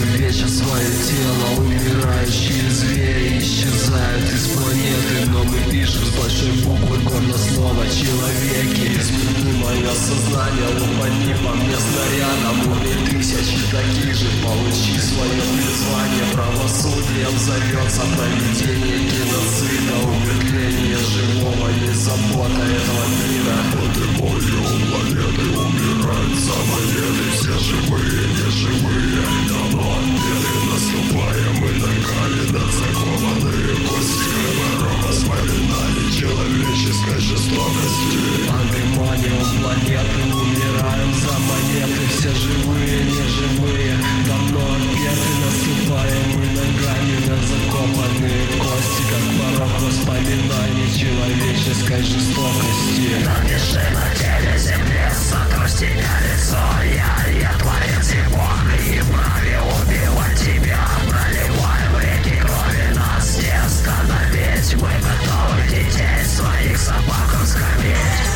Человеча свое тело, умирающие звери исчезают из планеты, но мы пишем с большой буквы гордо слово «человеки». Измени мое сознание, лупани по мне снарядом, убей тысячи таких же, получи свое призвание. Правосудием зовется проведение геноцида, умертвление живого, не забота этого мира. Вот и мою планеты умирают самоеды, все живые, неживые, давно отбеды. Наступаем мы ногами на закованные кости, кровором воспоминаний человеческой жестокости. Андемониум планеты, умираем за монеты, все живые, неживые, давно отбеды. Наступаем мы ногами на закопанные кости, как порог воспоминаний человеческой жестокости. Напиши на теле земли, сотру с тебя лицо. Я творец и Бог, и вправе убивать тебя. Проливаем реки крови, нас не остановить. Мы готовы детей своих собак скормить.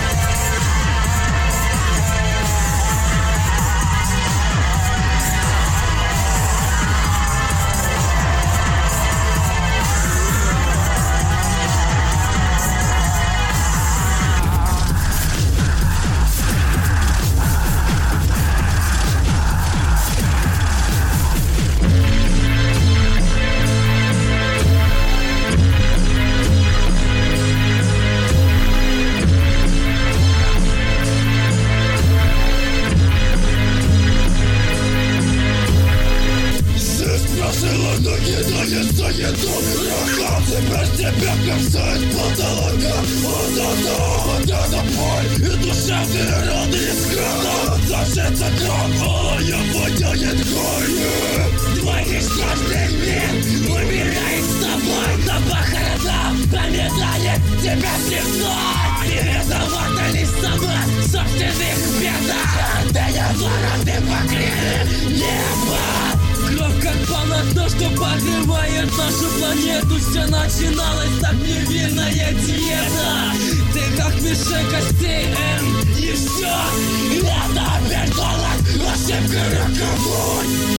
Но кидается еду рукам, теперь тебя касает потолка. Вот это боль и душевный род искренно. Зашится кровь, я воняет кровью. Двоих каждый мир умирает с тобой. На похоронах памятает тебя слепой. И виновата лишь сама в собственных бедах. Ты не ворот, ты покрыли небо. Кровь как полотно, что покрывает нашу планету. Все начиналось так невинная диета. Ты как мешок костей, и все. Это опять голод, ошибка роковой.